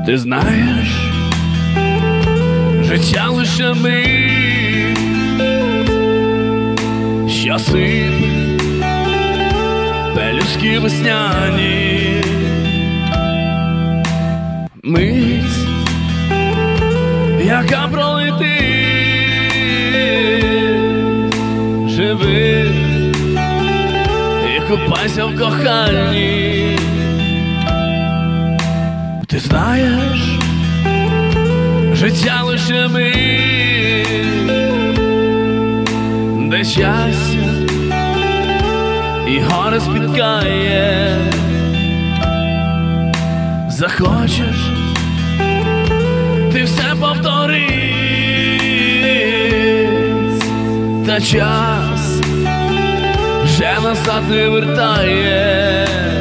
Ти знаєш, життя лише мить, що сипле пелюстки весняні. Мить, яка пролетить, живи і купайся в коханні. Ти знаєш, життя лише мить, де щастя і горе спіткає. Захочеш, ти все повторить, та час вже назад не вертає.